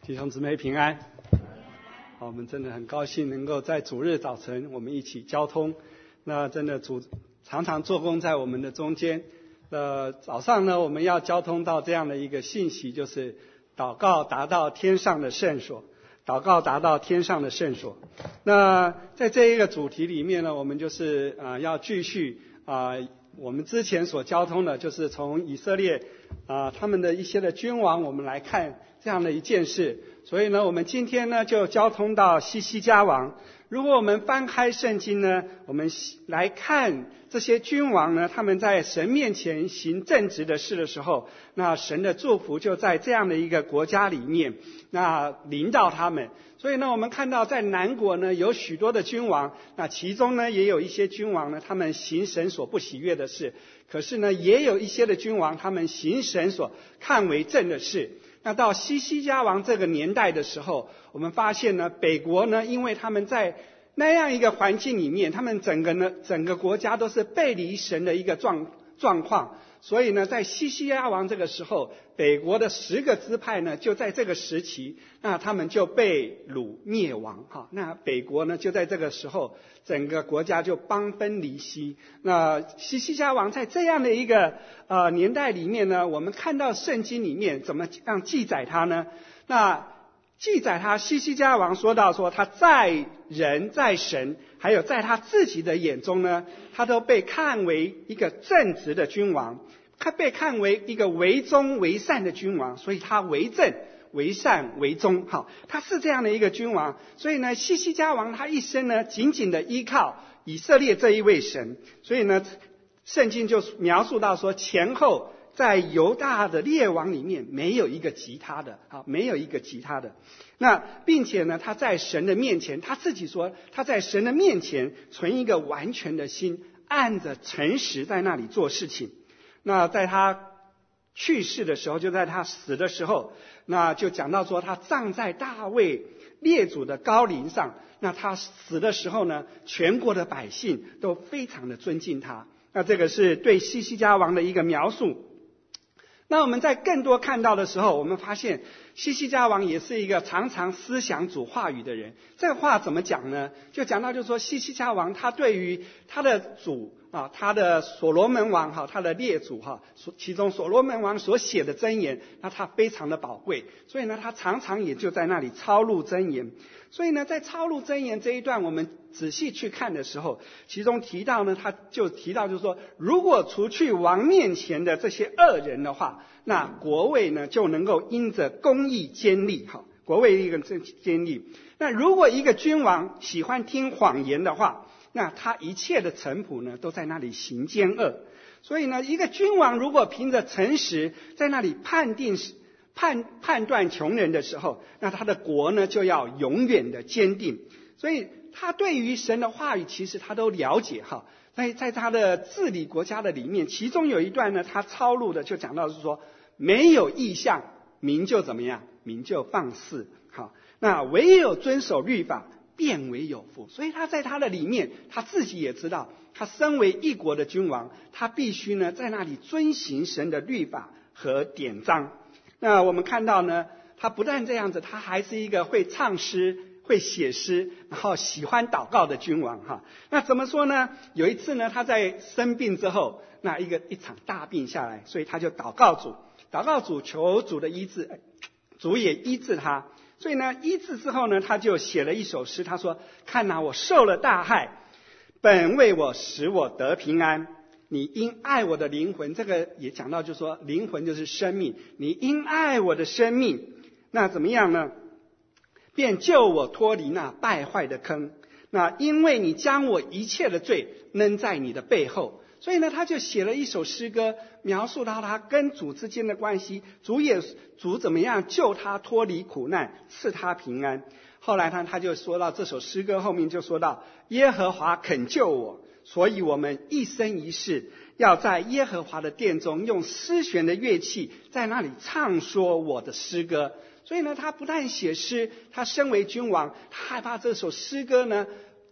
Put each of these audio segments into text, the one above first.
弟兄姊妹平安。好，我们真的很高兴能够在主日早晨我们一起交通。那真的主常常做工在我们的中间。早上呢，我们要交通到这样的一个信息，就是祷告达到天上的圣所。祷告达到天上的圣所。那在这一个主题里面呢，我们就是要继续我们之前所交通的，就是从以色列他们的一些的君王，我们来看这样的一件事。所以呢，我们今天呢就交通到西西家王。如果我们翻开圣经呢，我们来看这些君王呢，他们在神面前行正直的事的时候，那神的祝福就在这样的一个国家里面，那临到他们。所以呢，我们看到在南国呢有许多的君王，那其中呢也有一些君王呢，他们行神所不喜悦的事，可是呢也有一些的君王，他们行神所看为正的事。那到西西家王这个年代的时候，我们发现呢，北国呢，因为他们在那样一个环境里面，他们整个国家都是背离神的一个状况，所以呢，在西西家王这个时候，北国的10个支派呢，就在这个时期，那他们就被掳灭亡哈。那北国呢，就在这个时候，整个国家就邦分离析。那西西家王在这样的一个年代里面呢，我们看到圣经里面怎么样记载他呢？那记载他西西家王说到说，他在人在神还有在他自己的眼中呢，他都被看为一个正直的君王，他被看为一个为忠为善的君王，所以他为正为善为忠，好，他是这样的一个君王。所以呢，西西家王他一生呢紧紧的依靠以色列这一位神。所以呢，圣经就描述到说，前后在犹大的列王里面没有一个及他的，好，没有一个及他的。那并且呢，他在神的面前，他自己说他在神的面前存一个完全的心，按着诚实在那里做事情。那在他去世的时候，就在他死的时候，那就讲到说他葬在大卫列祖的高陵上。那他死的时候呢，全国的百姓都非常的尊敬他。那这个是对西西家王的一个描述。那我们在更多看到的时候，我们发现西西家王也是一个常常思想主话语的人。这个话怎么讲呢？就讲到就是说，西西家王他对于他的主他的所罗门王他的列祖其中所罗门王所写的箴言，那他非常的宝贵，所以呢他常常也就在那里抄录箴言。所以呢，在抄录箴言这一段，我们仔细去看的时候，其中提到呢，他就提到就是说，如果除去王面前的这些恶人的话，那国位呢就能够因着公义坚立，国位一个坚立。那如果一个君王喜欢听谎言的话，那他一切的臣仆呢都在那里行奸恶。所以呢，一个君王如果凭着诚实在那里判断穷人的时候，那他的国呢就要永远的坚定。所以他对于神的话语其实他都了解哈。在他的治理国家的里面，其中有一段呢，他抄录的就讲到是说，没有异象，民就怎么样？民就放肆。好，那唯有遵守律法，便为有福。所以他在他的里面，他自己也知道，他身为一国的君王，他必须呢在那里遵行神的律法和典章。那我们看到呢，他不但这样子，他还是一个会唱诗、会写诗，然后喜欢祷告的君王哈。那怎么说呢？有一次呢，他在生病之后，那一场大病下来，所以他就祷告主，求主的医治，主也医治他。所以呢，医治之后呢，他就写了一首诗，他说：看哪，我受了大害，本为我使我得平安。你因爱我的灵魂，这个也讲到，就是说灵魂就是生命，你因爱我的生命，那怎么样呢？便救我脱离那败坏的坑。那因为你将我一切的罪扔在你的背后。所以呢，他就写了一首诗歌，描述到他跟主之间的关系，主怎么样救他脱离苦难，赐他平安。后来他就说到这首诗歌后面就说到，耶和华肯救我，所以我们一生一世要在耶和华的殿中用诗弦的乐器在那里唱说我的诗歌。所以呢，他不但写诗，他身为君王，他害怕这首诗歌呢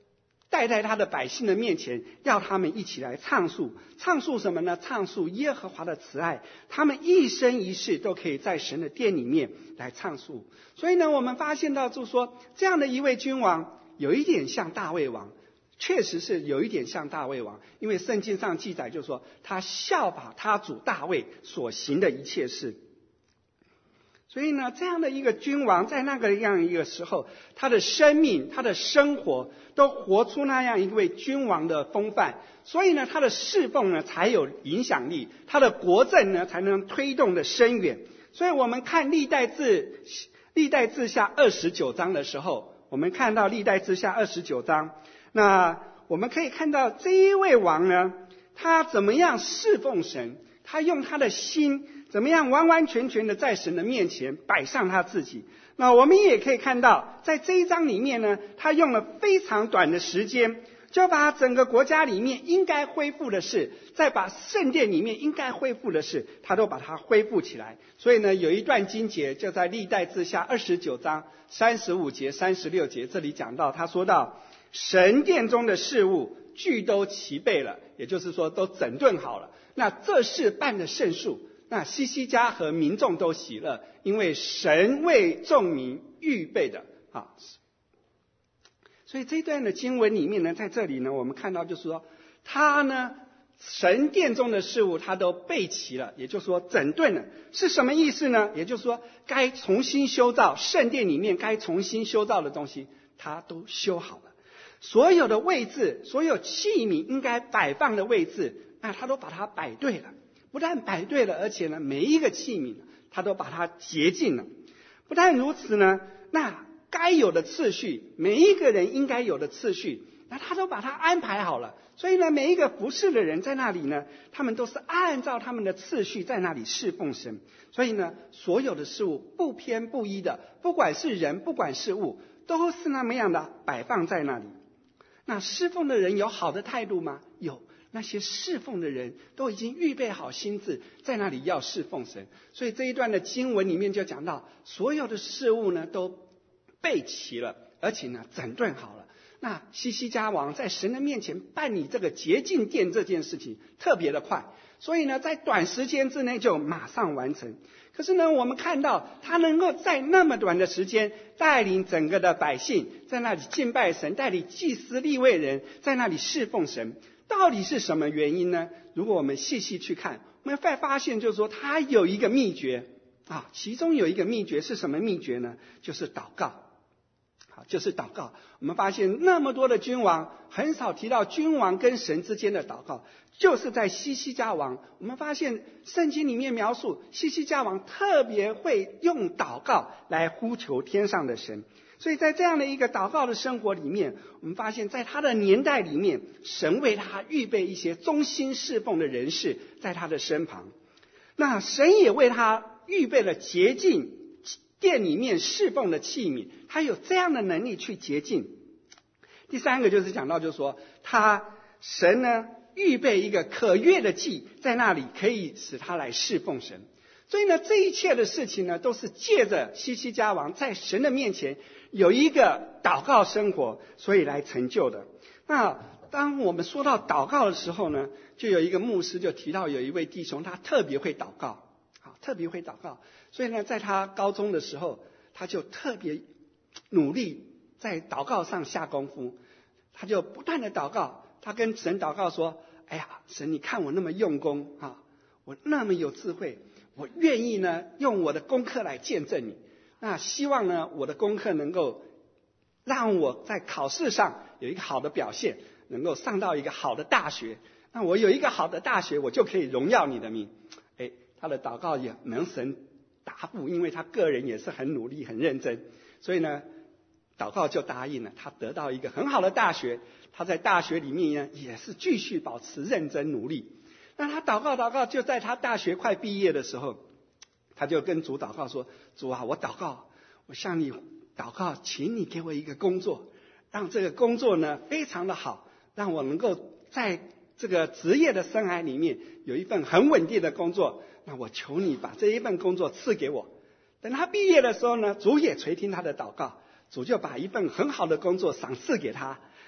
带在他的百姓的面前，要他们一起来唱述什么呢？唱述耶和华的慈爱，他们一生一世都可以在神的殿里面来唱述。所以呢，我们发现到就是说，这样的一位君王有一点像大卫王，确实是有一点像大卫王，因为圣经上记载就是说，他效法他主大卫所行的一切事。所以呢，这样的一个君王在那个样一个时候，他的生命他的生活都活出那样一位君王的风范，所以呢他的侍奉呢才有影响力，他的国政呢才能推动的深远。所以我们看历代志下29章的时候，我们看到历代志下29章，那我们可以看到这一位王呢，他怎么样侍奉神，他用他的心怎么样完完全全的在神的面前摆上他自己。那我们也可以看到在这一章里面呢，他用了非常短的时间，就把整个国家里面应该恢复的事，再把圣殿里面应该恢复的事，他都把它恢复起来。所以呢，有一段经节就在历代志下29章35节36节，这里讲到，他说到神殿中的事物俱都齐备了，也就是说都整顿好了。那这事办得甚数，那西西家和民众都喜乐，因为神为众民预备的啊。所以这一段的经文里面呢，在这里呢，我们看到就是说，他呢神殿中的事物他都备齐了，也就是说整顿了。是什么意思呢？也就是说该重新修造圣殿里面该重新修造的东西他都修好了，所有的位置所有器皿应该摆放的位置，那他都把它摆对了。不但摆对了，而且呢每一个器皿他都把它洁净了。不但如此呢，那该有的次序，每一个人应该有的次序，那他都把它安排好了。所以呢，每一个服侍的人在那里呢，他们都是按照他们的次序在那里侍奉神。所以呢，所有的事物不偏不倚的，不管是人不管是物，都是那么样的摆放在那里。那侍奉的人有好的态度吗？有。那些侍奉的人都已经预备好心志，在那里要侍奉神。所以这一段的经文里面就讲到，所有的事物呢都备齐了，而且呢整顿好了。那西西家王在神的面前办理这个洁净殿这件事情特别的快，所以呢在短时间之内就马上完成。可是呢，我们看到他能够在那么短的时间带领整个的百姓在那里敬拜神，带领祭司利未人在那里侍奉神，到底是什么原因呢？如果我们细细去看，我们会发现就是说他有一个秘诀啊，其中有一个秘诀是什么秘诀呢？就是祷告。就是祷告。我们发现那么多的君王很少提到君王跟神之间的祷告，就是在西西家王，我们发现圣经里面描述西西家王特别会用祷告来呼求天上的神。所以在这样的一个祷告的生活里面，我们发现在他的年代里面，神为他预备一些忠心侍奉的人士在他的身旁，那神也为他预备了洁净殿里面侍奉的器皿，他有这样的能力去洁净。第三个就是讲到就是说，神呢预备一个可悦的祭在那里，可以使他来侍奉神。所以呢，这一切的事情呢，都是借着西西家王在神的面前有一个祷告生活，所以来成就的。那当我们说到祷告的时候呢，就有一个牧师就提到有一位弟兄，他特别会祷告，特别会祷告。所以呢，在他高中的时候，他就特别努力在祷告上下功夫，他就不断的祷告，他跟神祷告说：哎呀，神，你看我那么用功啊，我那么有智慧，我愿意呢用我的功课来见证你。那希望呢我的功课能够让我在考试上有一个好的表现，能够上到一个好的大学。那我有一个好的大学，我就可以荣耀你的名。他的祷告也能神答复，因为他个人也是很努力很认真，所以呢祷告就答应了，他得到一个很好的大学。他在大学里面呢也是继续保持认真努力。那他祷告，就在他大学快毕业的时候，他就跟主祷告说：主啊，我祷告，我向你祷告，请你给我一个工作，让这个工作呢非常的好，让我能够在这个职业的生涯里面有一份很稳定的工作。那我求你把这一份工作赐给我。等他毕业的时候呢，主也垂听他的祷告，主就把一份很好的工作赏赐给他。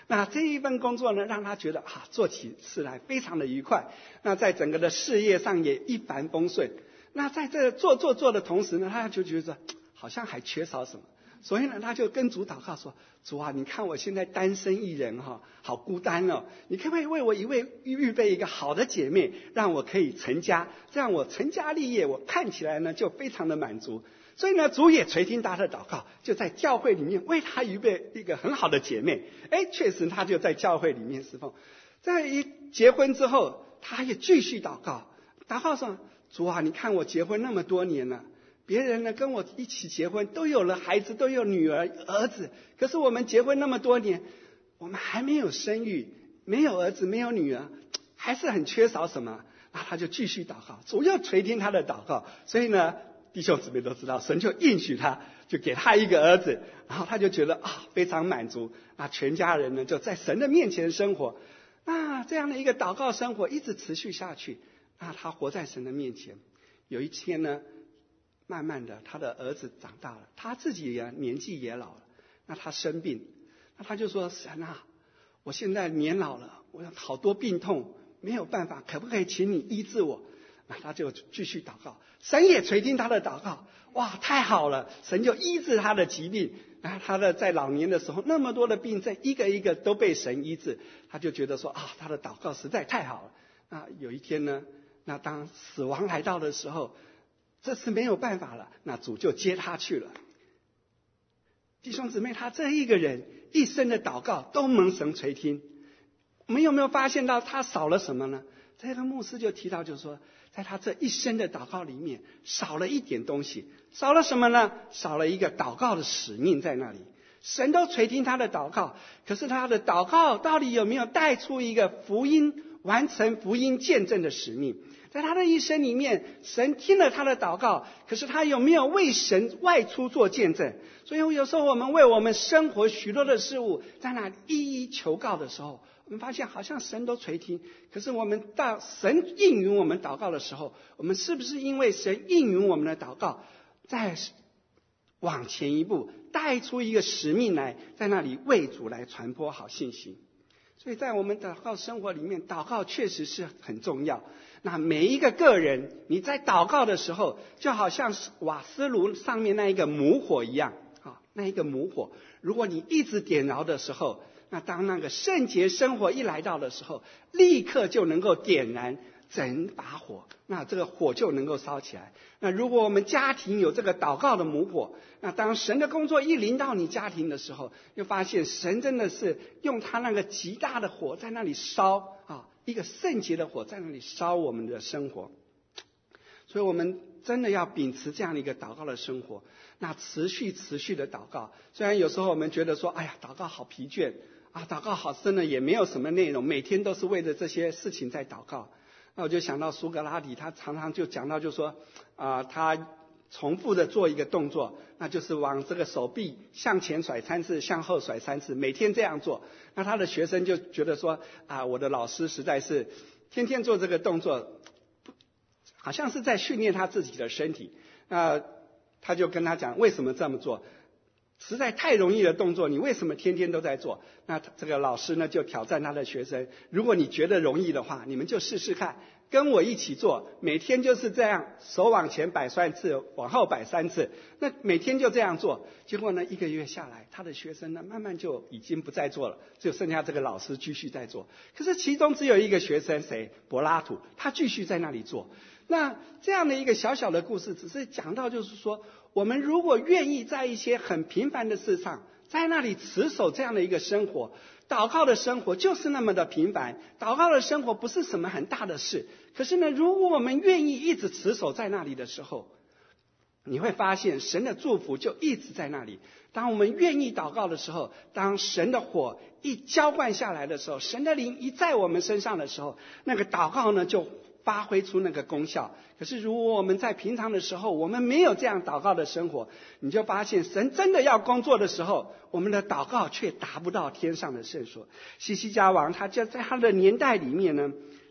那这一份工作呢，让他觉得做起事来非常的愉快。那在整个的事业上也一帆风顺。那在这做的同时呢，他就觉得好像还缺少什么。所以呢，他就跟主祷告说：主啊，你看我现在单身一人好孤单哦，你可不可以为我预备一个好的姐妹，让我可以成家，这样我成家立业，我看起来呢就非常的满足。所以呢，主也垂听他的祷告，就在教会里面为他预备一个很好的姐妹。确实他就在教会里面侍奉。在一结婚之后，他也继续祷告说：主啊，你看我结婚那么多年了，别人呢跟我一起结婚，都有了孩子，都有女儿儿子，可是我们结婚那么多年，我们还没有生育，没有儿子，没有女儿，还是很缺少什么。那他就继续祷告，主要垂听他的祷告。所以呢，弟兄姊妹都知道，神就应许他，就给他一个儿子，然后他就觉得非常满足。那全家人呢就在神的面前生活。那这样的一个祷告生活一直持续下去。那他活在神的面前。有一天呢，慢慢的他的儿子长大了，他自己也年纪也老了。那他生病，那他就说：神啊，我现在年老了，我有好多病痛，没有办法，可不可以请你医治我？那他就继续祷告，神也垂听他的祷告。哇，太好了，神就医治他的疾病。然后他的在老年的时候那么多的病症，一个一个都被神医治。他就觉得说他的祷告实在太好了。那有一天呢，那当死亡来到的时候，这次没有办法了，那主就接他去了。弟兄姊妹，他这一个人一生的祷告都蒙神垂听。我们有没有发现到他少了什么呢？这个牧师就提到，就是说在他这一生的祷告里面少了一点东西。少了什么呢？少了一个祷告的使命在那里。神都垂听他的祷告，可是他的祷告到底有没有带出一个福音，完成福音见证的使命？在他的一生里面，神听了他的祷告，可是他有没有为神外出做见证？所以有时候我们为我们生活许多的事物在那一一求告的时候，我们发现好像神都垂听，可是我们到神应允我们祷告的时候，我们是不是因为神应允我们的祷告，再往前一步，带出一个使命来，在那里为主来传播好信息？所以在我们祷告生活里面，祷告确实是很重要。那每一个个人，你在祷告的时候，就好像是瓦斯炉上面那一个母火一样那一个母火，如果你一直点着的时候，那当那个圣洁生活一来到的时候，立刻就能够点燃整把火，那这个火就能够烧起来。那如果我们家庭有这个祷告的母火，那当神的工作一临到你家庭的时候，就发现神真的是用他那个极大的火在那里烧一个圣洁的火在那里烧我们的生活。所以我们真的要秉持这样的一个祷告的生活，那持续的祷告。虽然有时候我们觉得说祷告好疲倦祷告好深的也没有什么内容，每天都是为了这些事情在祷告。那我就想到苏格拉底，他常常就讲到，就说他重复的做一个动作，那就是往这个手臂向前甩3次，向后甩3次，每天这样做。那他的学生就觉得说我的老师实在是天天做这个动作，好像是在训练他自己的身体。他就跟他讲，为什么这么做？实在太容易的动作，你为什么天天都在做？那这个老师呢就挑战他的学生，如果你觉得容易的话，你们就试试看，跟我一起做，每天就是这样，手往前摆3次，往后摆3次，那每天就这样做。结果呢，1个月下来，他的学生呢慢慢就已经不再做了，就剩下这个老师继续在做。可是其中只有一个学生，谁？柏拉图，他继续在那里做。那这样的一个小小的故事，只是讲到就是说，我们如果愿意在一些很平凡的事上，在那里持守这样的一个生活，祷告的生活就是那么的平凡，祷告的生活不是什么很大的事。可是呢，如果我们愿意一直持守在那里的时候，你会发现神的祝福就一直在那里。当我们愿意祷告的时候，当神的火一浇灌下来的时候，神的灵一在我们身上的时候，那个祷告呢就发挥出那个功效。可是如果我们在平常的时候，我们没有这样祷告的生活，你就发现神真的要工作的时候，我们的祷告却达不到天上的圣所。希西家王他就在他的年代里面呢，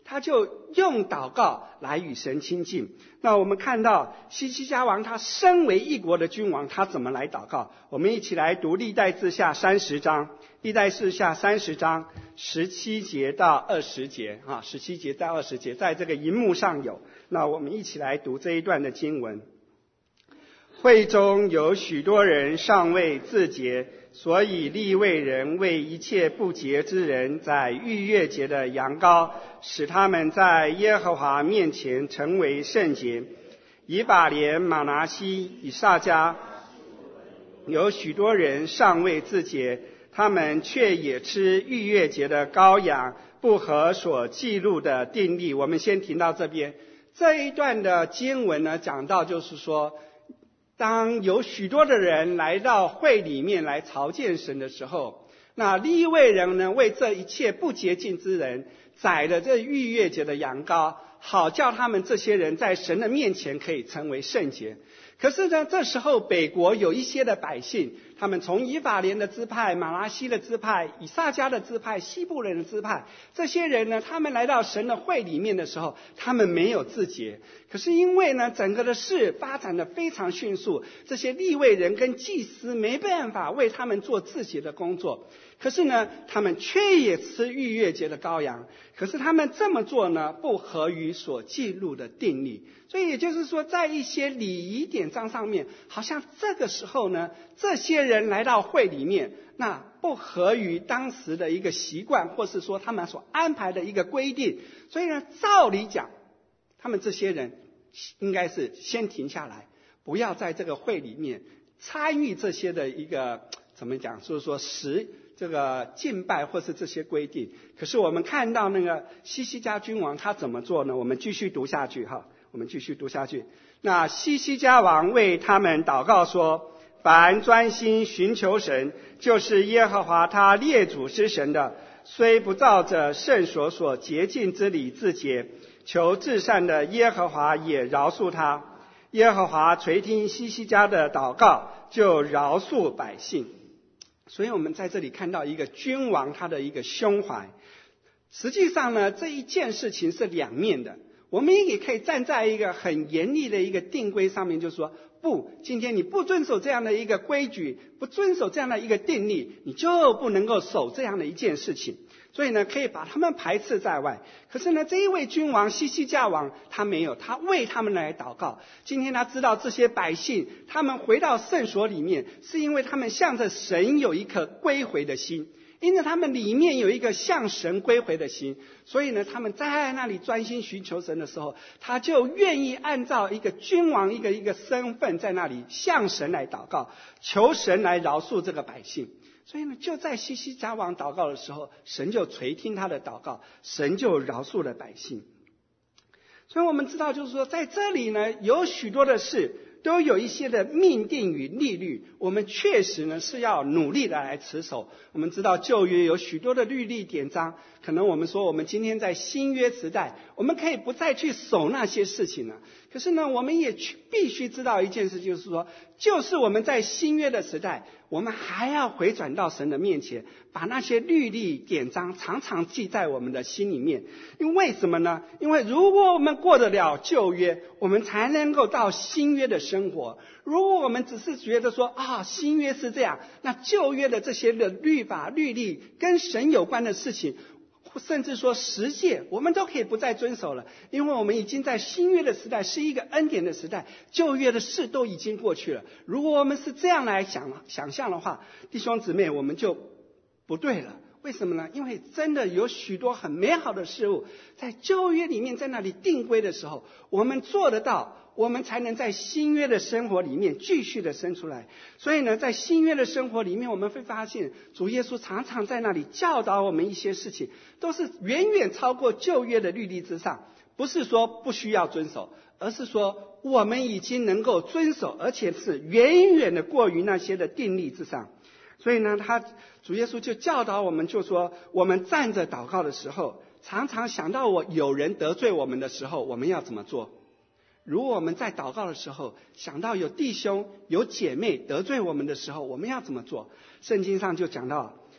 他就用祷告来与神亲近。那我们看到希西家王他身为一国的君王，他怎么来祷告？我们一起来读历代志下30章，历代志下30章17节到20节17节到20节，在这个荧幕上有。那我们一起来读这一段的经文。会中有许多人尚未自洁，所以利未人为一切不洁之人在逾越节的羊羔，使他们在耶和华面前成为圣洁。以法莲、玛拿西、以萨迦有许多人尚未自洁，他们却也吃逾越节的羔羊，不合所记录的定例。我们先停到这边。这一段的经文呢，讲到就是说，当有许多的人来到会里面来朝见神的时候，那利未人呢，为这一切不洁净之人宰了这逾越节的羊羔，好叫他们这些人在神的面前可以成为圣洁。可是呢，这时候北国有一些的百姓，他们从以法莲的支派、玛拿西的支派、以萨迦的支派、西布人的支派，这些人呢，他们来到神的会里面的时候，他们没有自洁。可是因为呢，整个的事发展的非常迅速，这些利未人跟祭司没办法为他们做自洁的工作。可是呢，他们却也吃逾越节的羔羊。可是他们这么做呢，不合于所记录的定例。所以也就是说，在一些礼仪典章上面，好像这个时候呢，这些人来到会里面，那不合于当时的一个习惯，或是说他们所安排的一个规定。所以呢，照理讲，他们这些人应该是先停下来，不要在这个会里面参与这些的一个怎么讲，就是说这个敬拜或是这些规定。可是我们看到那个希西家君王他怎么做呢？我们继续读下去我们继续读下去。那希西家王为他们祷告说，凡专心寻求神，就是耶和华他列祖之神的，虽不照着圣所所洁净之礼自洁，求至善的耶和华也饶恕他。耶和华垂听希西家的祷告，就饶恕百姓。所以我们在这里看到一个君王他的一个胸怀。实际上呢，这一件事情是两面的。我们也可以站在一个很严厉的一个定规上面，就是说，不，今天你不遵守这样的一个规矩，不遵守这样的一个定例，你就不能够守这样的一件事情。所以呢，可以把他们排斥在外。可是呢，这一位君王希西家王他没有，他为他们来祷告。今天他知道这些百姓他们回到圣所里面，是因为他们向着神有一颗归回的心，因为他们里面有一个向神归回的心，所以呢，他们在那里专心寻求神的时候，他就愿意按照一个君王一个身份在那里向神来祷告，求神来饶恕这个百姓。所以呢，就在希西家王祷告的时候，神就垂听他的祷告，神就饶恕了百姓。所以我们知道，就是说在这里呢，有许多的事都有一些的命定与律律，我们确实呢是要努力的来持守。我们知道旧约有许多的律例典章，可能我们说我们今天在新约时代，我们可以不再去守那些事情了。可是呢，我们也必须知道一件事，就是说，就是我们在新约的时代，我们还要回转到神的面前，把那些律例典章常常记在我们的心里面。因为什么呢？因为如果我们过得了旧约，我们才能够到新约的生活。如果我们只是觉得说新约是这样，那旧约的这些的律法律例跟神有关的事情，甚至说十诫，我们都可以不再遵守了，因为我们已经在新约的时代是一个恩典的时代，旧约的事都已经过去了。如果我们是这样来想象的话，弟兄姊妹，我们就不对了。为什么呢？因为真的有许多很美好的事物在旧约里面在那里定规的时候，我们做得到，我们才能在新约的生活里面继续的生出来。所以呢，在新约的生活里面，我们会发现主耶稣常常在那里教导我们一些事情，都是远远超过旧约的律例之上。不是说不需要遵守，而是说我们已经能够遵守，而且是远远的过于那些的定例之上。所以呢，主耶稣就教导我们，就说我们站着祷告的时候，常常想到有人得罪我们的时候，我们要怎么做？如果我们在祷告的时候想到有弟兄有姐妹得罪我们的时候，我们要怎么做？圣经上就讲到，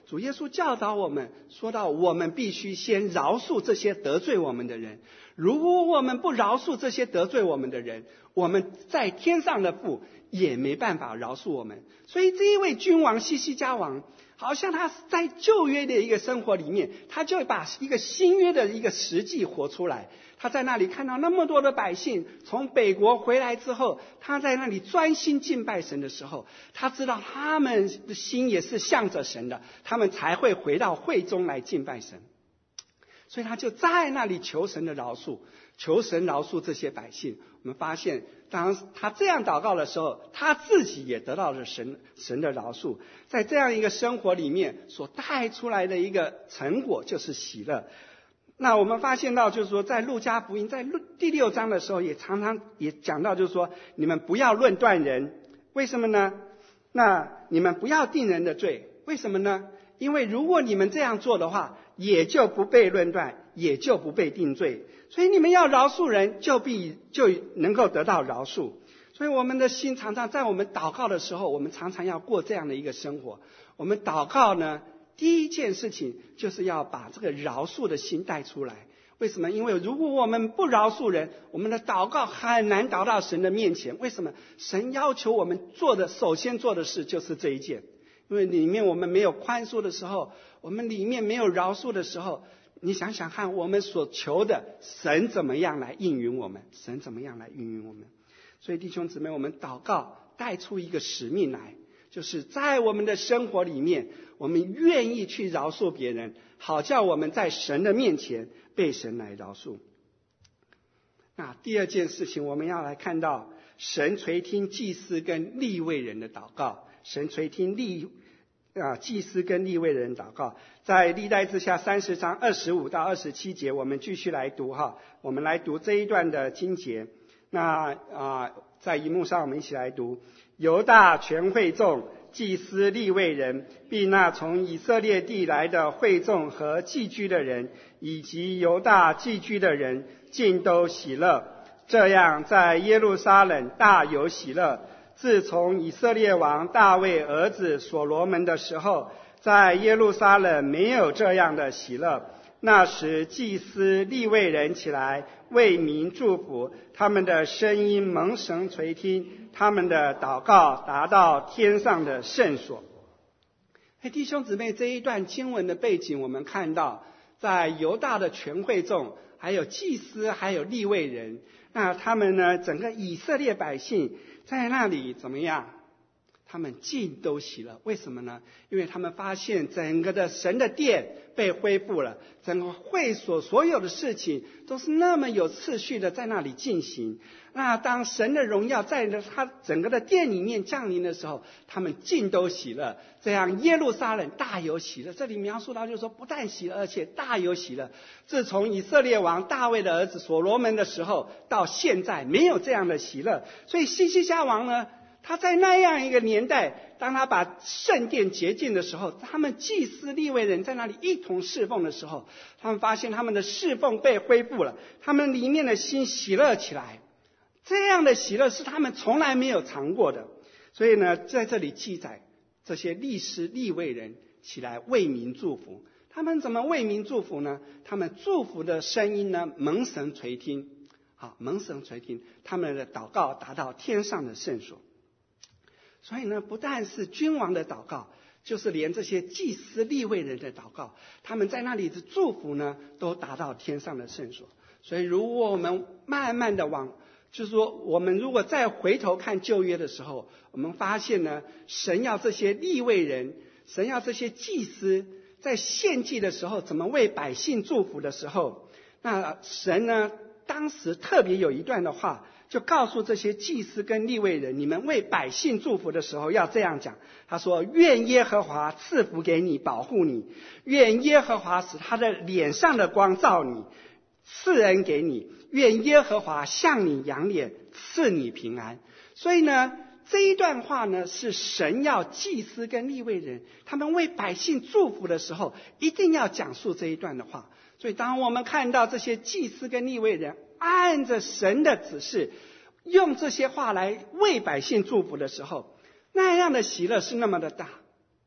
主耶稣教导我们说到，我们必须先饶恕这些得罪我们的人。如果我们不饶恕这些得罪我们的人，我们在天上的父也没办法饶恕我们。所以这一位君王西西家王，好像他在旧约的一个生活里面，他就把一个新约的一个实际活出来。他在那里看到那么多的百姓从北国回来之后，他在那里专心敬拜神的时候，他知道他们的心也是向着神的，他们才会回到会中来敬拜神。所以他就在那里求神的饶恕，求神饶恕这些百姓。我们发现当他这样祷告的时候，他自己也得到了神的饶恕。在这样一个生活里面所带出来的一个成果就是喜乐。那我们发现到就是说，在路加福音在第6章的时候也常常也讲到，就是说你们不要论断人。为什么呢？那你们不要定人的罪。为什么呢？因为如果你们这样做的话，也就不被论断，也就不被定罪。所以你们要饶恕人，就能够得到饶恕。所以我们的心常常在我们祷告的时候，我们常常要过这样的一个生活。我们祷告呢，第一件事情就是要把这个饶恕的心带出来。为什么？因为如果我们不饶恕人，我们的祷告很难达到神的面前。为什么？神要求我们首先做的事就是这一件。因为里面我们没有宽恕的时候，我们里面没有饶恕的时候，你想想看，我们所求的神怎么样来应允我们？神怎么样来应允我们？所以弟兄姊妹，我们祷告带出一个使命来，就是在我们的生活里面，我们愿意去饶恕别人，好叫我们在神的面前被神来饶恕。那第二件事情，我们要来看到神垂听祭司跟利未人的祷告。神垂听祭司跟利未人祷告，在历代志下30章25到27节，我们继续来读哈。我们来读这一段的经节。那在荧幕上我们一起来读：犹大全会众、祭司利未人，并那从以色列地来的会众和寄居的人，以及犹大寄居的人，尽都喜乐。这样在耶路撒冷大有喜乐。自从以色列王大卫儿子所罗门的时候，在耶路撒冷没有这样的喜乐。那时祭司利未人起来为民祝福，他们的声音蒙神垂听，他们的祷告达到天上的圣所。弟兄姊妹，这一段经文的背景我们看到，在犹大的全会众，还有祭司，还有利未人，那他们呢，整个以色列百姓在那里怎么样？他们尽都喜乐。为什么呢？因为他们发现整个的神的殿被恢复了，整个会所所有的事情都是那么有次序的在那里进行。那当神的荣耀在他整个的殿里面降临的时候，他们尽都喜乐。这样耶路撒冷大有喜乐。这里描述到就是说，不但喜乐，而且大有喜乐。自从以色列王大卫的儿子所罗门的时候到现在，没有这样的喜乐。所以西西家王呢，他在那样一个年代，当他把圣殿洁净的时候，他们祭司利未人在那里一同侍奉的时候，他们发现他们的侍奉被恢复了，他们里面的心喜乐起来。这样的喜乐是他们从来没有尝过的。所以呢，在这里记载这些历史利未人起来为民祝福。他们怎么为民祝福呢？他们祝福的声音呢，蒙神垂听。好，蒙神垂听，他们的祷告达到天上的圣所。所以呢，不但是君王的祷告，就是连这些祭司利未人的祷告，他们在那里的祝福呢，都达到天上的圣所。所以如果我们慢慢的就是说我们如果再回头看旧约的时候，我们发现呢，神要这些利未人，神要这些祭司在献祭的时候怎么为百姓祝福的时候，那神呢当时特别有一段的话，就告诉这些祭司跟利未人，你们为百姓祝福的时候要这样讲。他说：愿耶和华赐福给你，保护你；愿耶和华使他的脸上的光照你，赐恩给你；愿耶和华向你扬脸，赐你平安。所以呢，这一段话呢，是神要祭司跟利未人他们为百姓祝福的时候，一定要讲述这一段的话。所以当我们看到这些祭司跟利未人按着神的指示，用这些话来为百姓祝福的时候，那样的喜乐是那么的大。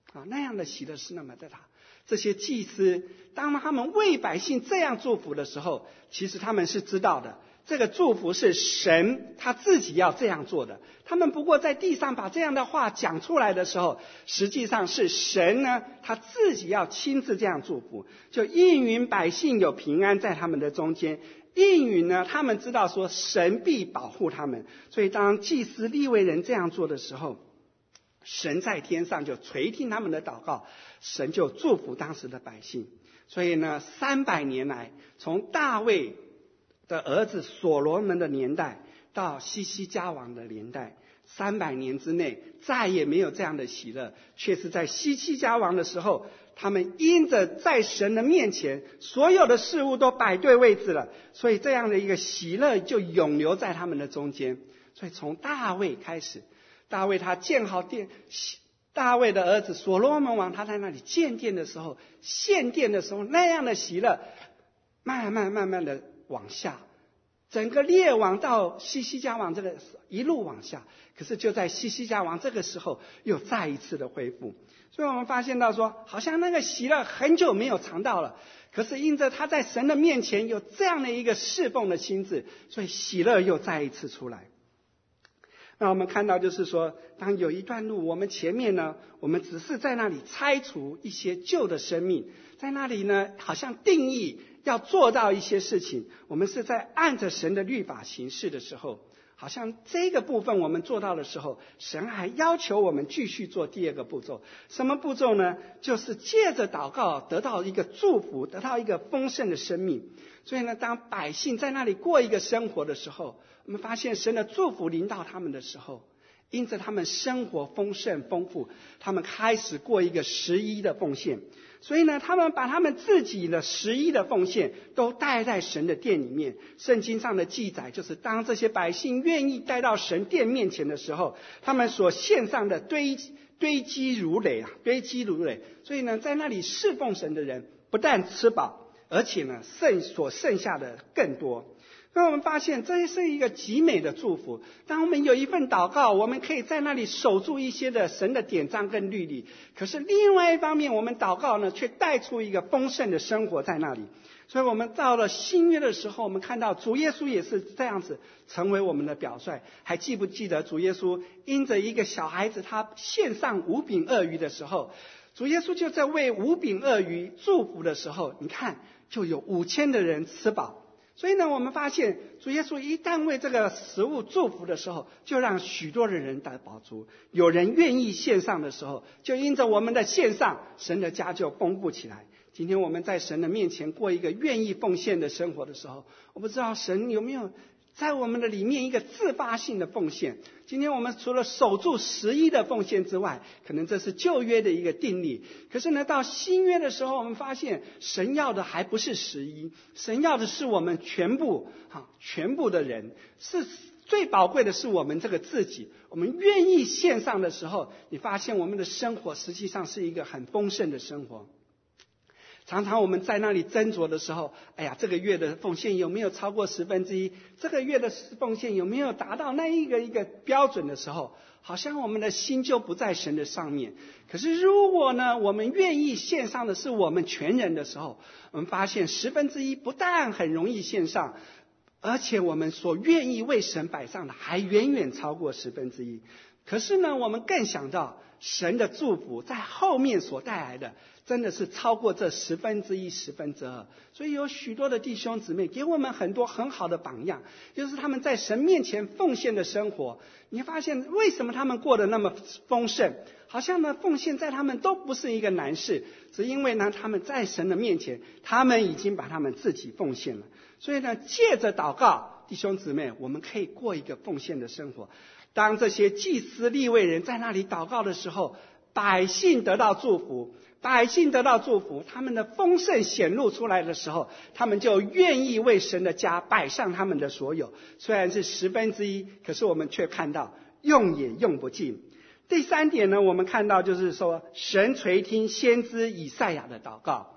那样的喜乐是那么的大。这些祭司当他们为百姓这样祝福的时候，其实他们是知道的，这个祝福是神他自己要这样做的。他们不过在地上把这样的话讲出来的时候，实际上是神呢他自己要亲自这样祝福，就应允百姓有平安在他们的中间，应允呢他们知道说神必保护他们。所以当祭司利未人这样做的时候，神在天上就垂听他们的祷告，神就祝福当时的百姓。所以呢300年来，从大卫的儿子所罗门的年代到西西家王的年代，300年之内再也没有这样的喜乐，却是在西西家王的时候，他们因着在神的面前所有的事物都摆对位置了，所以这样的一个喜乐就永留在他们的中间。所以从大卫开始，大卫他建好殿，大卫的儿子所罗门王他在那里建殿的时候，献殿的时候，那样的喜乐慢慢的往下，整个列王到西西家王这个一路往下，可是就在西西家王这个时候又再一次的恢复。所以我们发现到说，好像那个喜乐很久没有尝到了，可是因着他在神的面前有这样的一个侍奉的心志，所以喜乐又再一次出来。那我们看到就是说，当有一段路我们前面呢，我们只是在那里拆除一些旧的生命，在那里呢好像定义要做到一些事情，我们是在按着神的律法行事的时候，好像这个部分我们做到的时候，神还要求我们继续做第二个步骤。什么步骤呢？就是借着祷告得到一个祝福，得到一个丰盛的生命。所以呢，当百姓在那里过一个生活的时候，我们发现神的祝福临到他们的时候，因着他们生活丰盛丰富，他们开始过一个11的奉献。所以呢，他们把他们自己的11的奉献都带在神的殿里面。圣经上的记载就是，当这些百姓愿意带到神殿面前的时候，他们所献上的堆积如垒。所以呢，在那里侍奉神的人不但吃饱，而且呢所剩下的更多。所以我们发现这是一个极美的祝福。当我们有一份祷告，我们可以在那里守住一些的神的典章跟律例，可是另外一方面，我们祷告呢却带出一个丰盛的生活在那里。所以我们到了新约的时候，我们看到主耶稣也是这样子成为我们的表率。还记不记得主耶稣因着一个小孩子他献上5饼2鱼的时候，主耶稣就在为5饼2鱼祝福的时候，你看就有5000的人吃饱。所以呢，我们发现主耶稣一旦为这个食物祝福的时候，就让许多的人得饱足。有人愿意献上的时候，就因着我们的献上，神的家就丰富起来。今天我们在神的面前过一个愿意奉献的生活的时候，我不知道神有没有在我们的里面一个自发性的奉献。今天我们除了守住11的奉献之外，可能这是旧约的一个定例，可是呢到新约的时候，我们发现神要的还不是11，神要的是我们全部的人，是最宝贵的是我们这个自己。我们愿意献上的时候，你发现我们的生活实际上是一个很丰盛的生活。常常我们在那里斟酌的时候，这个月的奉献有没有超过1/10？这个月的奉献有没有达到那一个标准的时候，好像我们的心就不在神的上面。可是如果呢，我们愿意献上的是我们全人的时候，我们发现1/10不但很容易献上，而且我们所愿意为神摆上的还远远超过1/10。可是呢，我们更想到神的祝福在后面所带来的真的是超过这1/10、2/10。所以有许多的弟兄姊妹给我们很多很好的榜样，就是他们在神面前奉献的生活。你发现为什么他们过得那么丰盛，好像呢奉献在他们都不是一个难事，只因为呢他们在神的面前，他们已经把他们自己奉献了。所以呢，借着祷告，弟兄姊妹，我们可以过一个奉献的生活。当这些祭司利未人在那里祷告的时候，百姓得到祝福，他们的丰盛显露出来的时候，他们就愿意为神的家摆上他们的所有。虽然是1/10，可是我们却看到用也用不尽。第3点呢，我们看到就是说，神垂听先知以赛亚的祷告。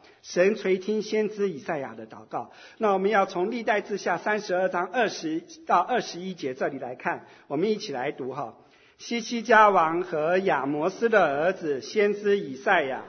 那我们要从历代志下32章20到21节这里来看，我们一起来读西西家王和亚摩斯的儿子先知以赛亚，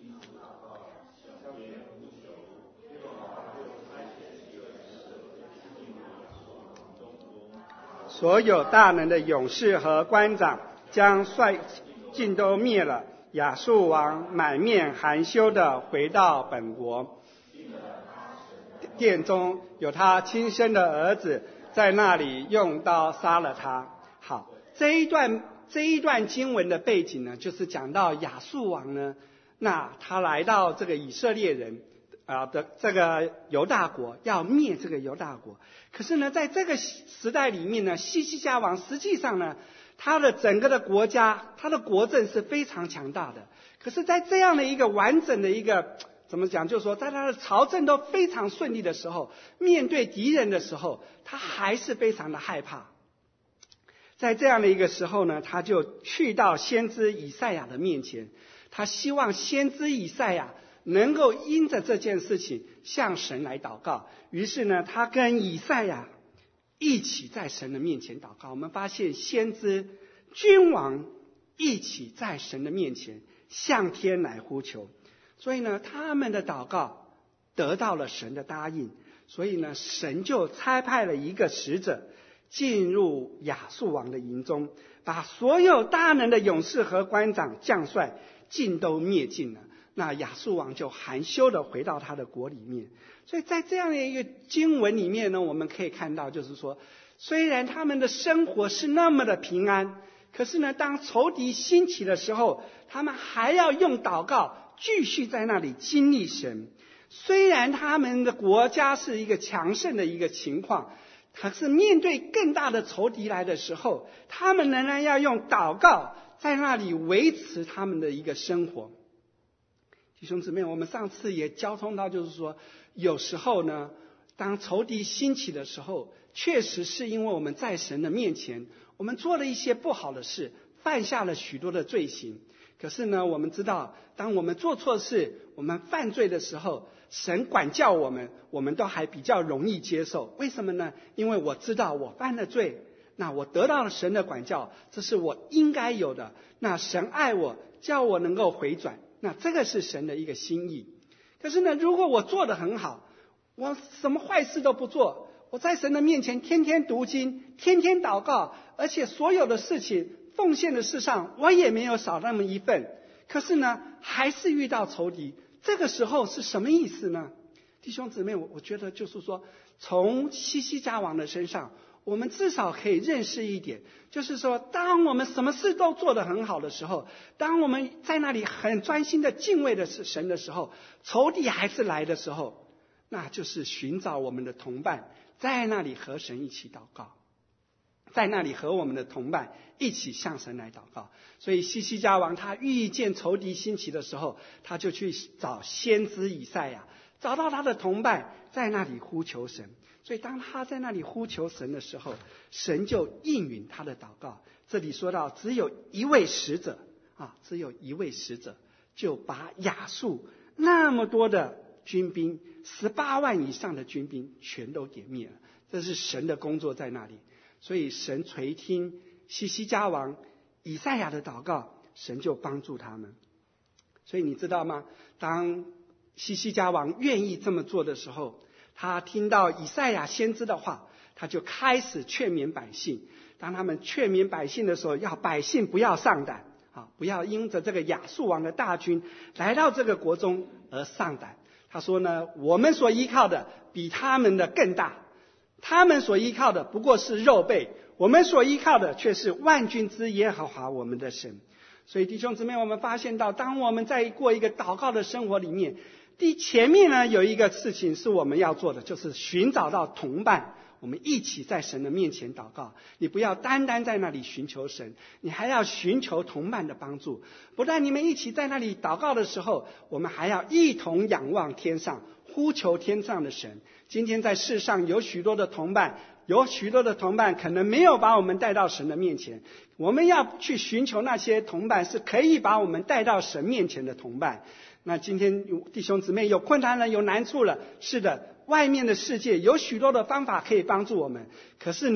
所有大能的勇士和官长将率尽都灭了，亚述王满面含羞地回到本国，殿中有他亲生的儿子在那里用刀杀了他。好，这一段经文的背景呢，就是讲到亚述王呢，那他来到这个以色列人的这个犹大国，要灭这个犹大国。可是呢，在这个时代里面呢，西西家王实际上呢，他的整个的国家，他的国政是非常强大的。可是在这样的一个完整的一个怎么讲，就是说在他的朝政都非常顺利的时候，面对敌人的时候，他还是非常的害怕。在这样的一个时候呢，他就去到先知以赛亚的面前，他希望先知以赛亚能够因着这件事情向神来祷告。于是呢，他跟以赛亚一起在神的面前祷告。我们发现先知君王一起在神的面前向天来呼求，所以呢，他们的祷告得到了神的答应。所以呢，神就差派了一个使者进入亚述王的营中，把所有大能的勇士和官长将帅尽都灭尽了。那亚述王就含羞地回到他的国里面。所以在这样的一个经文里面呢，我们可以看到，就是说，虽然他们的生活是那么的平安，可是呢，当仇敌兴起的时候，他们还要用祷告继续在那里经历神。虽然他们的国家是一个强盛的一个情况，可是面对更大的仇敌来的时候，他们仍然要用祷告在那里维持他们的一个生活。弟兄姊妹，我们上次也交通到，就是说有时候呢，当仇敌兴起的时候，确实是因为我们在神的面前，我们做了一些不好的事，犯下了许多的罪行。可是呢，我们知道，当我们做错事，我们犯罪的时候，神管教我们，我们都还比较容易接受。为什么呢？因为我知道我犯了罪，那我得到了神的管教，这是我应该有的。那神爱我，叫我能够回转，那这个是神的一个心意。可是呢，如果我做得很好，我什么坏事都不做，我在神的面前天天读经，天天祷告，而且所有的事情奉献的事上我也没有少那么一份，可是呢，还是遇到仇敌，这个时候是什么意思呢？弟兄姊妹，我觉得就是说，从西西家王的身上，我们至少可以认识一点，就是说，当我们什么事都做得很好的时候，当我们在那里很专心的敬畏的神的时候，仇敌还是来的时候，那就是寻找我们的同伴，在那里和神一起祷告，在那里和我们的同伴一起向神来祷告。所以西西家王他遇见仇敌兴起的时候，他就去找先知以赛亚，找到他的同伴，在那里呼求神。所以当他在那里呼求神的时候，神就应允他的祷告。这里说到只有一位使者只有一位使者就把亚述那么多的军兵，18万以上的军兵全都给灭了。这是神的工作在那里。所以神垂听西西家王以赛亚的祷告，神就帮助他们。所以你知道吗？当西西家王愿意这么做的时候，他听到以赛亚先知的话，他就开始劝勉百姓。当他们劝勉百姓的时候，要百姓不要上胆不要因着这个亚述王的大军来到这个国中而上胆。他说呢，我们所依靠的比他们的更大，他们所依靠的不过是肉背，我们所依靠的却是万军之耶和华我们的神。所以弟兄姊妹，我们发现到，当我们在过一个祷告的生活里面，前面呢有一个事情是我们要做的，就是寻找到同伴，我们一起在神的面前祷告。你不要单单在那里寻求神，你还要寻求同伴的帮助。不但你们一起在那里祷告的时候，我们还要一同仰望天上，呼求天上的神。今天在世上有许多的同伴，可能没有把我们带到神的面前，我们要去寻求那些同伴是可以把我们带到神面前的同伴。那今天弟兄姊妹有困难了，有难处了，是的，外面的世界有许多的方法可以帮助我们，可是呢，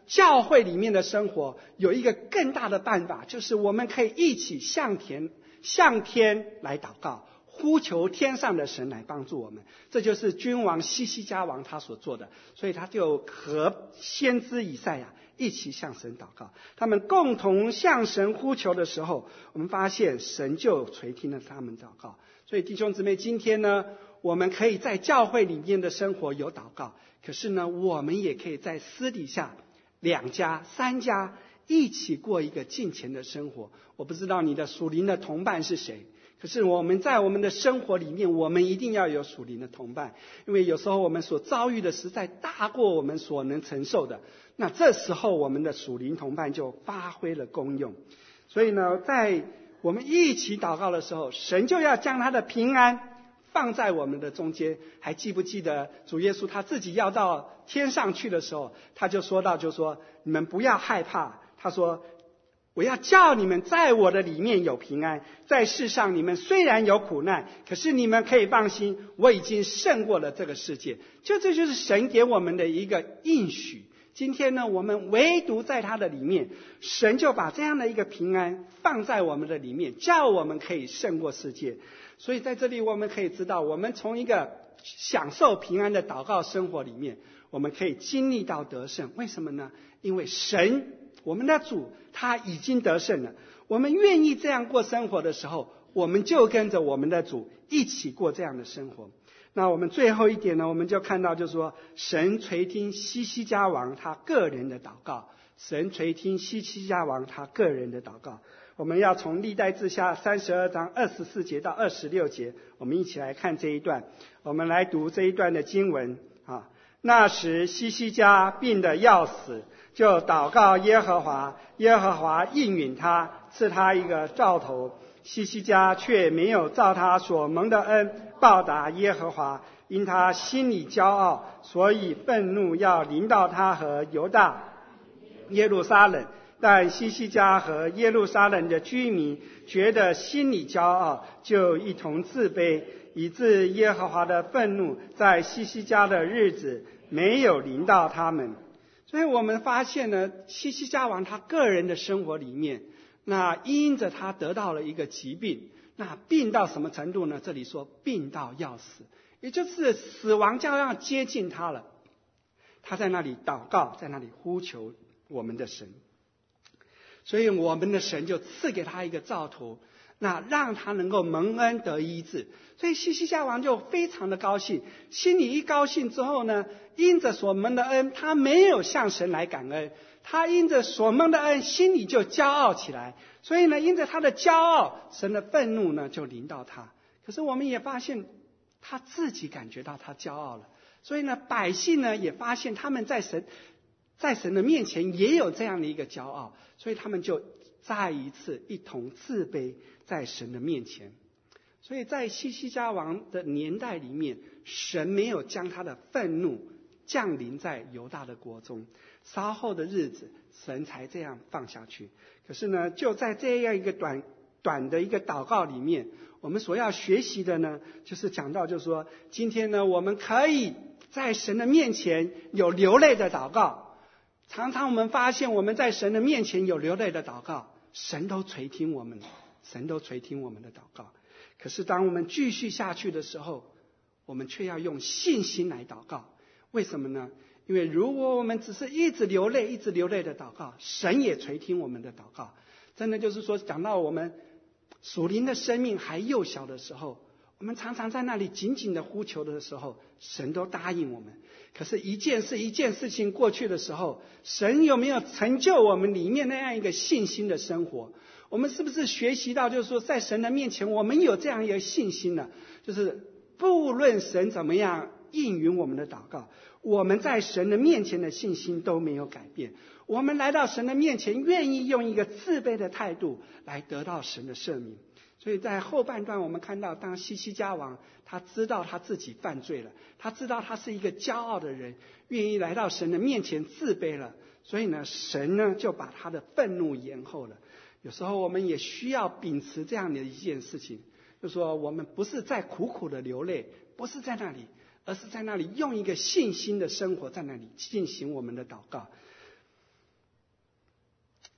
教会里面的生活有一个更大的办法，就是我们可以一起向天来祷告，呼求天上的神来帮助我们。这就是君王西西家王他所做的，所以他就和先知以赛亚一起向神祷告。他们共同向神呼求的时候，我们发现神就垂听了他们祷告。所以弟兄姊妹，今天呢，我们可以在教会里面的生活有祷告，可是呢，我们也可以在私底下2家3家一起过一个敬虔的生活。我不知道你的属灵的同伴是谁，可是我们在我们的生活里面，我们一定要有属灵的同伴，因为有时候我们所遭遇的实在大过我们所能承受的，那这时候我们的属灵同伴就发挥了功用。所以呢，在我们一起祷告的时候，神就要将他的平安放在我们的中间。还记不记得主耶稣他自己要到天上去的时候，他就说到，就说你们不要害怕，他说我要叫你们在我的里面有平安，在世上你们虽然有苦难，可是你们可以放心，我已经胜过了这个世界。这就是神给我们的一个应许。今天呢，我们唯独在他的里面，神就把这样的一个平安放在我们的里面，叫我们可以胜过世界。所以在这里我们可以知道，我们从一个享受平安的祷告生活里面，我们可以经历到得胜。为什么呢？因为神，我们的主，他已经得胜了。我们愿意这样过生活的时候，我们就跟着我们的主一起过这样的生活。那我们最后一点呢，我们就看到就是说，神垂听西西家王他个人的祷告。神垂听西西家王他个人的祷告。我们要从历代志下32章24节到26节，我们一起来看这一段。我们来读这一段的经文啊。那时西西家病得要死，就祷告耶和华，耶和华应允他，赐他一个兆头。西西家却没有照他所蒙的恩报答耶和华，因他心里骄傲，所以愤怒要临到他和犹大耶路撒冷。但西西家和耶路撒冷的居民觉得心里骄傲，就一同自卑，以致耶和华的愤怒在西西家的日子没有临到他们。所以我们发现呢，西西家王他个人的生活里面，那因着他得到了一个疾病，那病到什么程度呢？这里说病到要死，也就是死亡将要接近他了。他在那里祷告，在那里呼求我们的神。所以我们的神就赐给他一个兆头，那让他能够蒙恩得医治。所以西西家王就非常的高兴，心里一高兴之后呢，因着所蒙的恩，他没有向神来感恩，他因着所蒙的恩，心里就骄傲起来。所以呢，因着他的骄傲，神的愤怒呢就临到他。可是我们也发现他自己感觉到他骄傲了，所以呢，百姓呢也发现他们在神的面前也有这样的一个骄傲，所以他们就再一次一同自卑在神的面前。所以在西西家王的年代里面，神没有将他的愤怒降临在犹大的国中，稍后的日子神才这样放下去。可是呢，就在这样一个短的一个祷告里面，我们所要学习的呢，就是讲到就是说，今天呢，我们可以在神的面前有流泪的祷告。常常我们发现我们在神的面前有流泪的祷告，神都垂听我们的祷告。可是当我们继续下去的时候，我们却要用信心来祷告。为什么呢？因为如果我们只是一直流泪的祷告，神也垂听我们的祷告。真的就是说，讲到我们属灵的生命还幼小的时候，我们常常在那里紧紧的呼求的时候，神都答应我们。可是一件事情过去的时候，神有没有成就我们里面那样一个信心的生活？我们是不是学习到就是说，在神的面前我们有这样一个信心呢？就是不论神怎么样应允我们的祷告，我们在神的面前的信心都没有改变。我们来到神的面前，愿意用一个自卑的态度来得到神的赦免。所以在后半段我们看到，当西西家王他知道他自己犯罪了，他知道他是一个骄傲的人，愿意来到神的面前自卑了，所以呢，神呢就把他的愤怒延后了。有时候我们也需要秉持这样的一件事情，就是说我们不是在苦苦的流泪，不是在那里，而是在那里用一个信心的生活，在那里进行我们的祷告。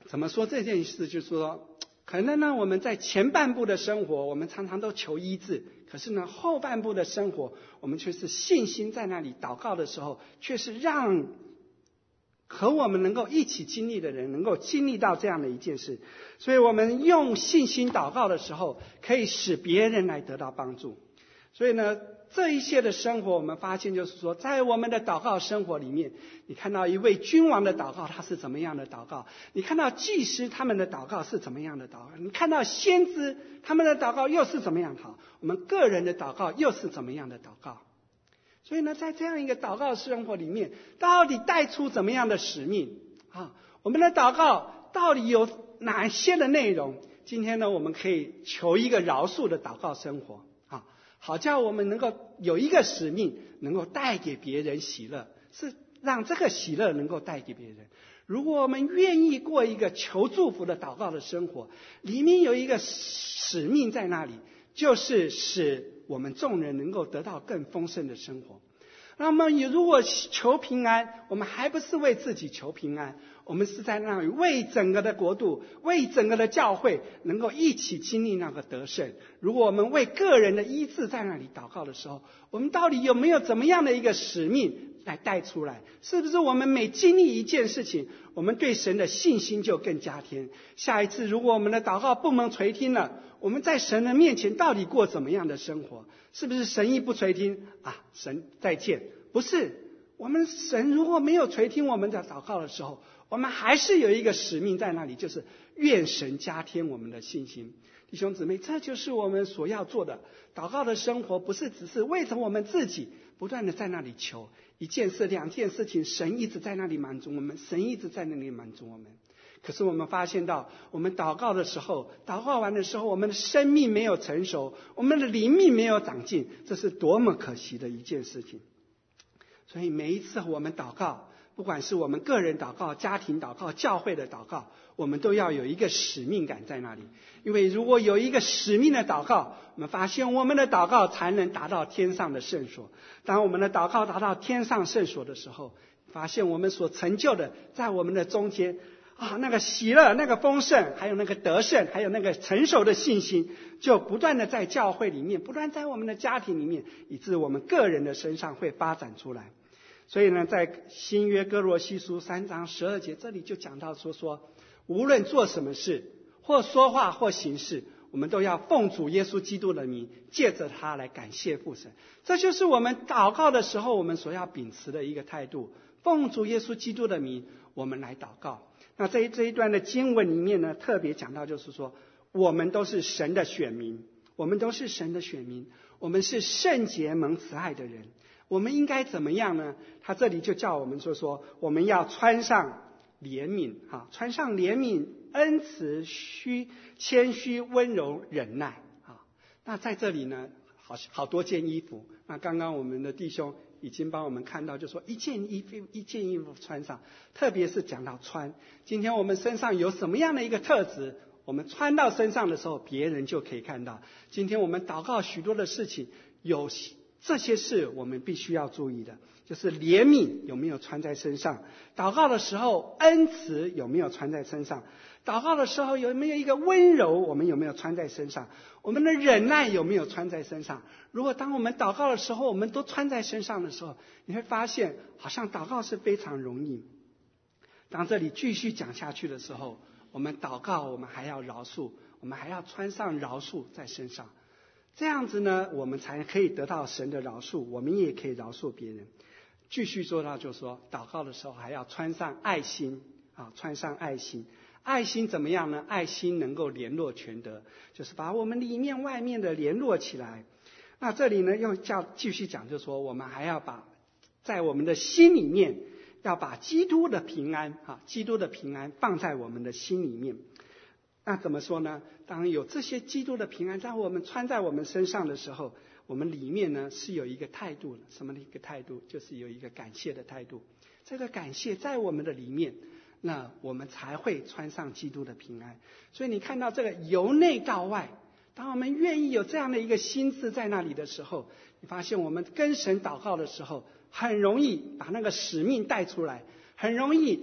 怎么说这件事？就是说，可能呢，我们在前半部的生活，我们常常都求医治，可是呢，后半部的生活，我们却是信心在那里祷告的时候，却是让和我们能够一起经历的人能够经历到这样的一件事。所以我们用信心祷告的时候，可以使别人来得到帮助。所以呢，这一些的生活，我们发现就是说，在我们的祷告生活里面，你看到一位君王的祷告，他是怎么样的祷告？你看到祭司他们的祷告是怎么样的祷告？你看到先知他们的祷告又是怎么样的？我们个人的祷告又是怎么样的祷告？所以呢，在这样一个祷告生活里面，到底带出怎么样的使命啊？我们的祷告到底有哪些的内容？今天呢，我们可以求一个饶恕的祷告生活啊，好叫我们能够有一个使命，能够带给别人喜乐，是让这个喜乐能够带给别人。如果我们愿意过一个求祝福的祷告的生活，里面有一个使命在那里，就是使我们众人能够得到更丰盛的生活。那么你如果求平安，我们还不是为自己求平安，我们是在那里为整个的国度，为整个的教会能够一起经历那个得胜。如果我们为个人的医治在那里祷告的时候，我们到底有没有怎么样的一个使命来带出来？是不是我们每经历一件事情，我们对神的信心就更加添？下一次如果我们的祷告不蒙垂听了，我们在神的面前到底过怎么样的生活？是不是神一不垂听啊，神再见？不是，我们神如果没有垂听我们的祷告的时候，我们还是有一个使命在那里，就是愿神加添我们的信心。弟兄姊妹，这就是我们所要做的祷告的生活，不是只是为着我们自己不断的在那里求一件事两件事情，神一直在那里满足我们，神一直在那里满足我们。可是我们发现到，我们祷告的时候，祷告完的时候，我们的生命没有成熟，我们的灵命没有长进，这是多么可惜的一件事情。所以每一次我们祷告，不管是我们个人祷告、家庭祷告、教会的祷告，我们都要有一个使命感在那里。因为如果有一个使命的祷告，我们发现我们的祷告才能达到天上的圣所。当我们的祷告达到天上圣所的时候，发现我们所成就的在我们的中间啊，那个喜乐、那个丰盛，还有那个得胜，还有那个成熟的信心，就不断的在教会里面，不断在我们的家庭里面，以致我们个人的身上会发展出来。所以呢，在新约哥罗西书3章12节，这里就讲到说，无论做什么事，或说话或行事，我们都要奉主耶稣基督的名，借着他来感谢父神。这就是我们祷告的时候，我们所要秉持的一个态度。奉主耶稣基督的名，我们来祷告。那这一段的经文里面呢，特别讲到就是说，我们都是神的选民，我们都是神的选民，我们是圣洁蒙慈爱的人。我们应该怎么样呢？他这里就叫我们说我们要穿上怜悯啊，穿上怜悯、恩慈、谦虚、温柔、忍耐啊。那在这里呢，好多件衣服。那刚刚我们的弟兄已经帮我们看到，就说一件衣服穿上，特别是讲到穿。今天我们身上有什么样的一个特质，我们穿到身上的时候，别人就可以看到。今天我们祷告许多的事情，有这些事我们必须要注意的，就是怜悯有没有穿在身上，祷告的时候恩慈有没有穿在身上，祷告的时候有没有一个温柔，我们有没有穿在身上，我们的忍耐有没有穿在身上。如果当我们祷告的时候我们都穿在身上的时候，你会发现好像祷告是非常容易。当这里继续讲下去的时候，我们祷告我们还要饶恕，我们还要穿上饶恕在身上，这样子呢，我们才可以得到神的饶恕，我们也可以饶恕别人。继续说到，就说祷告的时候还要穿上爱心啊，穿上爱心。爱心怎么样呢？爱心能够联络全德，就是把我们里面外面的联络起来。那这里呢，又继续讲，就说我们还要把在我们的心里面，要把基督的平安啊，基督的平安放在我们的心里面。那怎么说呢？当有这些基督的平安在我们穿在我们身上的时候，我们里面呢是有一个态度的。什么的一个态度？就是有一个感谢的态度。这个感谢在我们的里面，那我们才会穿上基督的平安。所以你看到这个由内到外，当我们愿意有这样的一个心志在那里的时候，你发现我们跟神祷告的时候，很容易把那个使命带出来，很容易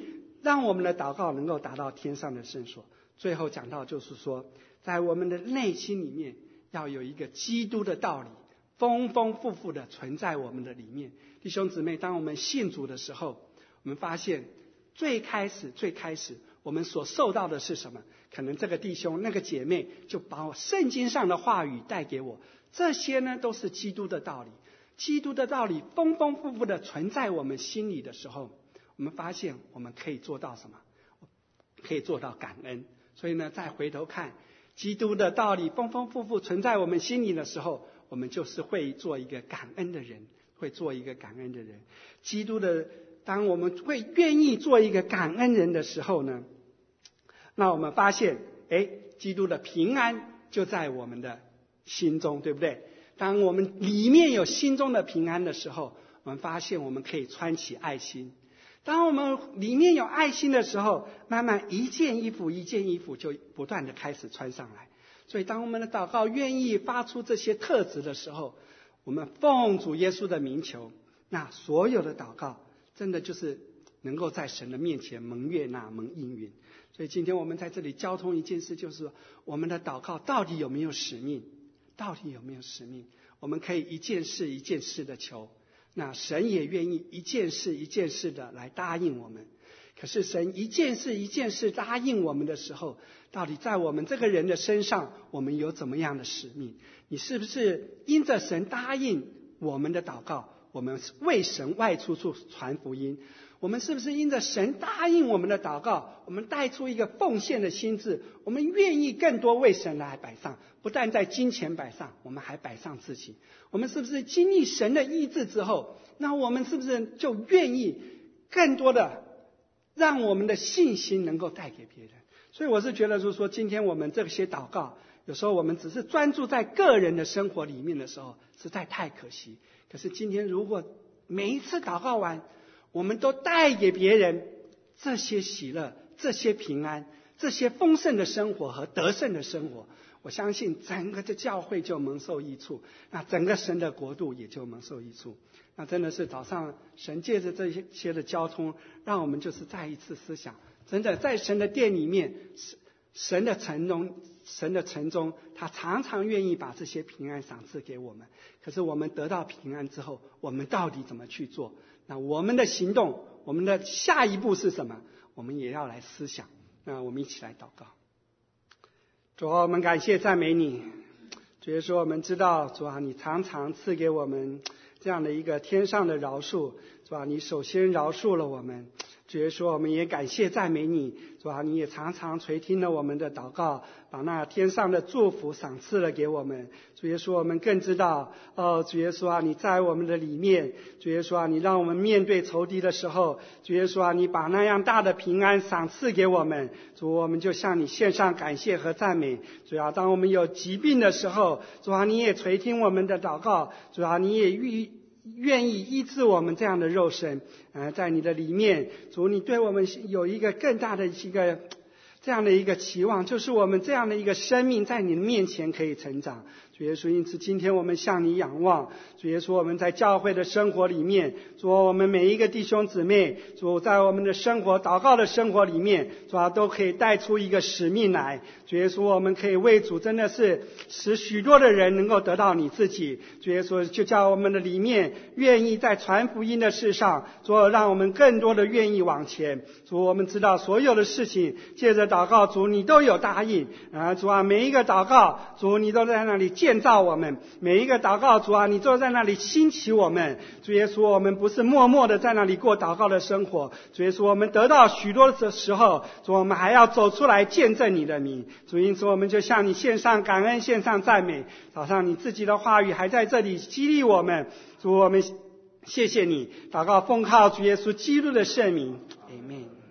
让我们的祷告能够达到天上的圣所。最后讲到就是说，在我们的内心里面要有一个基督的道理，丰丰富富的存在我们的里面。弟兄姊妹，当我们信主的时候，我们发现最开始我们所受到的是什么？可能这个弟兄那个姐妹就把我圣经上的话语带给我，这些呢都是基督的道理。基督的道理丰丰富富的存在我们心里的时候，我们发现我们可以做到什么？可以做到感恩。所以呢，再回头看基督的道理丰丰富富存在我们心里的时候，我们就是会做一个感恩的人，会做一个感恩的人。基督的，当我们会愿意做一个感恩人的时候呢，那我们发现基督的平安就在我们的心中，对不对？当我们里面有心中的平安的时候，我们发现我们可以穿起爱心。当我们里面有爱心的时候，慢慢一件衣服就不断的开始穿上来。所以当我们的祷告愿意发出这些特质的时候，我们奉主耶稣的名求，那所有的祷告真的就是能够在神的面前蒙悦纳蒙应允。所以今天我们在这里交通一件事，就是说我们的祷告到底有没有使命？到底有没有使命？我们可以一件事一件事的求，那神也愿意一件事一件事的来答应我们。可是神一件事一件事答应我们的时候，到底在我们这个人的身上，我们有怎么样的使命？你是不是因着神答应我们的祷告，我们为神外出传福音？我们是不是因着神答应我们的祷告，我们带出一个奉献的心志，我们愿意更多为神来摆上，不但在金钱摆上，我们还摆上自己。我们是不是经历神的医治之后，那我们是不是就愿意更多的让我们的信心能够带给别人？所以我是觉得就是说，今天我们这些祷告，有时候我们只是专注在个人的生活里面的时候，实在太可惜。可是今天如果每一次祷告完，我们都带给别人这些喜乐，这些平安，这些丰盛的生活和得胜的生活，我相信整个的教会就蒙受益处，那整个神的国度也就蒙受益处。那真的是早上神借着这些的交通，让我们就是再一次思想，真的在神的殿里面，神的城中他常常愿意把这些平安赏赐给我们。可是我们得到平安之后，我们到底怎么去做？那我们的行动，我们的下一步是什么？我们也要来思想。那我们一起来祷告。主啊，我们感谢赞美你。主耶稣，我们知道主啊，你常常赐给我们这样的一个天上的饶恕。主啊，你首先饶恕了我们。主耶稣，我们也感谢赞美你。主啊，你也常常垂听了我们的祷告，把那天上的祝福赏赐了给我们。主耶稣，我们更知道主耶稣啊，你在我们的里面。主耶稣啊，你让我们面对仇敌的时候，主耶稣啊，你把那样大的平安赏赐给我们。主，我们就向你献上感谢和赞美。主啊，当我们有疾病的时候，主啊，你也垂听我们的祷告。主啊，你也愿意医治我们这样的肉身。在你的里面，主，你对我们有一个更大的一个这样的一个期望，就是我们这样的一个生命在你的面前可以成长。主耶稣，因此今天我们向你仰望。主耶稣，我们在教会的生活里面，主，我们每一个弟兄姊妹，主，在我们的生活祷告的生活里面，主啊，都可以带出一个使命来。主耶稣，我们可以为主真的是使许多的人能够得到你自己。主耶稣，就叫我们的里面愿意在传福音的事上，主，让我们更多的愿意往前。主，我们知道所有的事情借着祷告，主你都有答应主啊，每一个祷告，主你都在那里建造我们，每一个祷告，主啊，你都在那里兴起我们。主耶稣，我们不是默默的在那里过祷告的生活。主耶稣，我们得到许多的时候，主，我们还要走出来见证你的名。主，因此我们就向你献上感恩，献上赞美。早上你自己的话语还在这里激励我们。主，我们谢谢你。祷告奉靠主耶稣基督的圣名，阿们。